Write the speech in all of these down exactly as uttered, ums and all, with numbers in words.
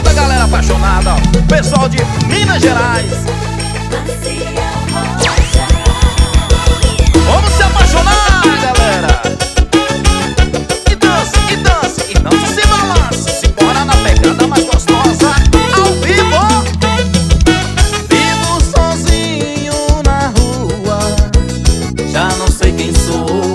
toda a galera apaixonada, ó. Pessoal de Minas Gerais. Vamos se apaixonar, galera. E dança, e dança, e dança e se balança. Se bora na pegada mais gostosa, ao vivo. Vivo sozinho na rua, já não sei quem sou.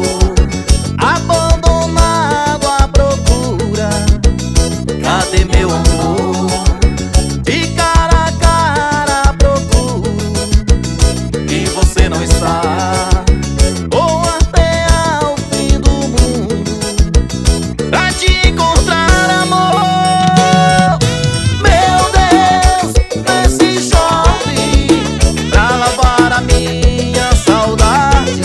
Abandonado à procura, cadê meu amor? De cara a cara procuro, e você não está. Vou até ao fim do mundo pra te encontrar, amor. Meu Deus, esse chove pra lavar a minha saudade.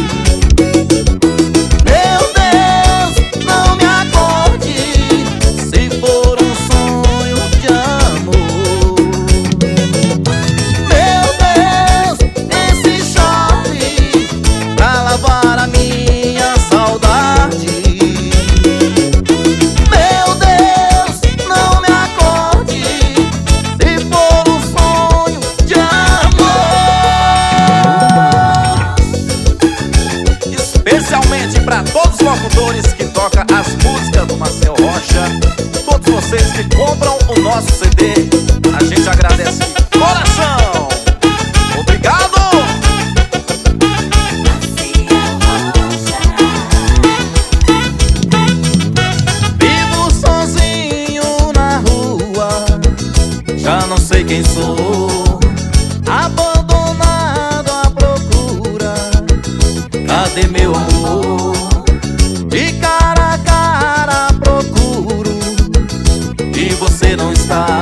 Meu Deus, não me acorde se for um sonho de amor. Meu Deus, esse chove pra lavar a minha saudade. Meu Deus, não me acorde se for um sonho de amor. Especialmente pra todos os locutores que tocam as músicas do Marcel Rocha, todos vocês que compram o nosso C D, a gente agradece de coração. Obrigado! Vivo sozinho na rua, já não sei quem sou. Abandonado à procura, cadê meu amor? De cara a cara procuro, e você não está.